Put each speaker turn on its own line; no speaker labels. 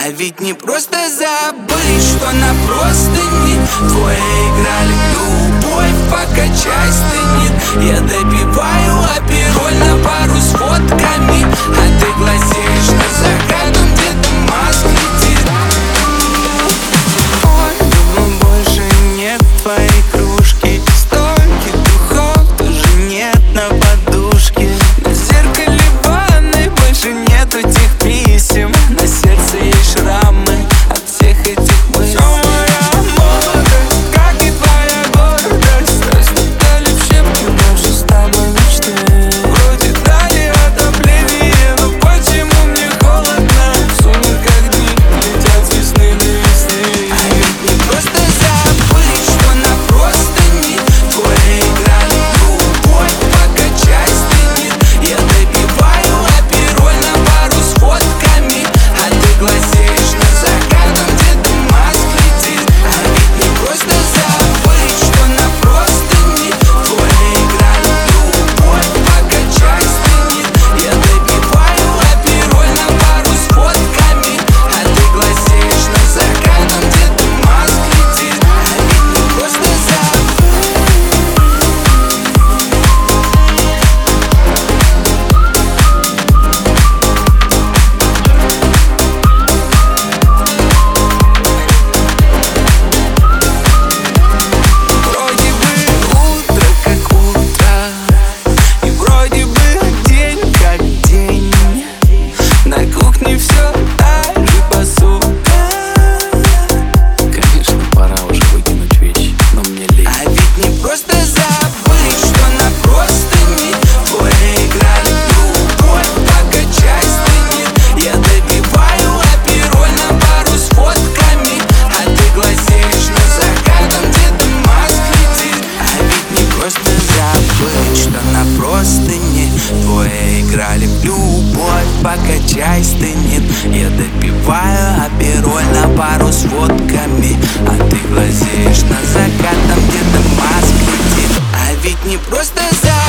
А ведь не просто забыть, что на простыни твои играли любовь, пока чай стынет. Я допиваю апероль на пару с фотками, а ты глазеешь на закат, где-то маск летит. Ой, думаю, больше нет твоей кружки, столько духов тоже нет на подушке. На зеркале ванной больше нету тех писем, на сердце есть шрамы от всех этих мыслей. Всё моя молодость, как и твоя гордость, растали в щепки наши с тобой мечты. Вроде дали отопление, но почему мне холодно? В сумерках дни летят с весны до весны. А ведь не просто забыть, что на простыни твои играли любовь, пока чай стынет. Я допиваю апероль на пару с фотками, а ты глазеешь на закат, где-то маск летит. А ведь не просто забыть, что на простыни твои играли любовь, пока чай стынет. Я допиваю апероль на пару с фотками, а ты глазеешь на закат, где-то маск летит. А ведь не просто забыть. Вроде бы утро как утро, и вроде бы день как день. На кухне все так же посуда.
Конечно, пора уже выкинуть вещи, но мне лень.
А ведь не просто забыть, что на простыни твои играли любовь, пока чай стынет. Я допиваю апероль на пару с фотками, а ты глазеешь на закат, где-то маск летит. А ведь не просто забыть, что на простыни твои играли любовь, пока чай стынет. Я допиваю апероль на пару с фотками, а ты глазеешь на закат, где-то маск летит. А ведь не просто забыть.